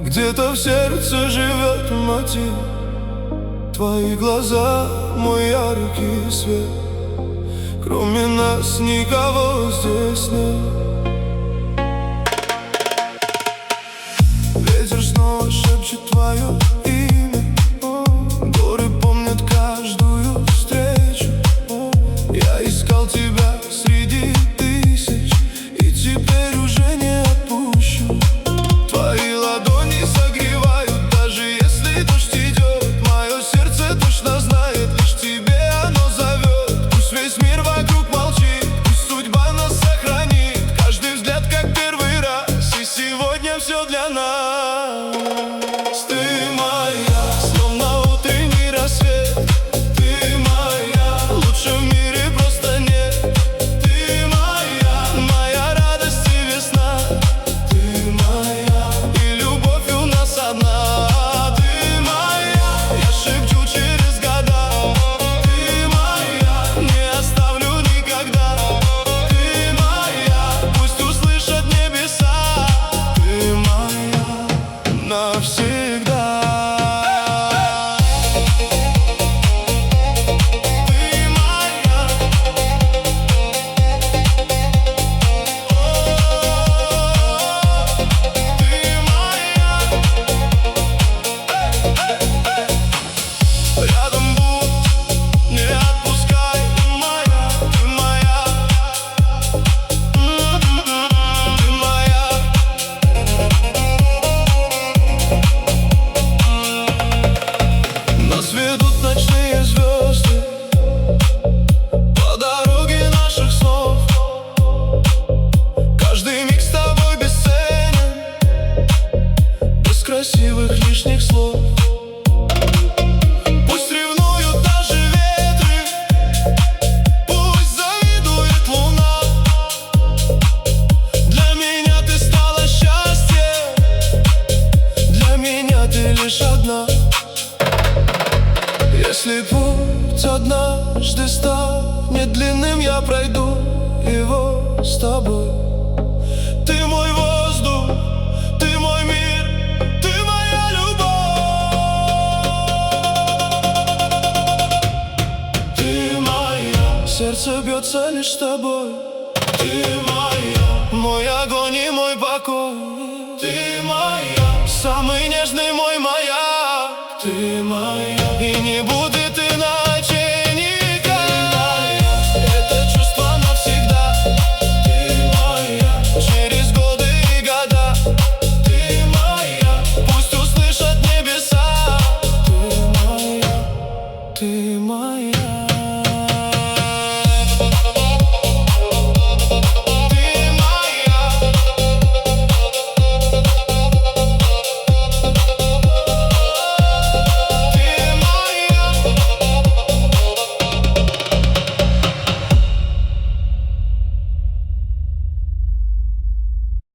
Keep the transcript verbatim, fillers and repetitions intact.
Где-то в сердце живет мотив. Твои глаза, мой яркий свет. Кроме нас никого здесь нет. Ветер снова шепчет твое имя. Горы помнят каждую встречу. Я искал тебя среди тысяч, и теперь уже не отпущу. Твои ладони согревают, даже если дождь идет. Мое сердце точно знает, лишь тебе оно зовет. Пусть весь мир вокруг молчит, пусть судьба нас сохранит. Каждый взгляд как первый раз, и сегодня все для нас. Ты моя, словно утренний рассвет. Ты моя, лучше в мире просто нет. Ты моя, моя радость и весна. Ты моя, и любовь у нас одна. Ты моя, я шепчу через года. Ты моя, не оставлю никогда. Ты моя, пусть услышат небеса. Ты моя навсегда. Рядом будь, не отпускай, моя, ты моя, ты моя. Нас ведут ночные звезды по дороге наших снов. Каждый миг с тобой бесценен, без красивых лишних слов. Пусть ревнуют даже ветры, пусть завидует луна. Для меня ты стала счастьем, для меня ты лишь одна. Если путь однажды станет длинным, я пройду его с тобой. Ты мой воздух, ты мой мир, ты моя любовь. Ты моя, сердце бьется лишь с тобой.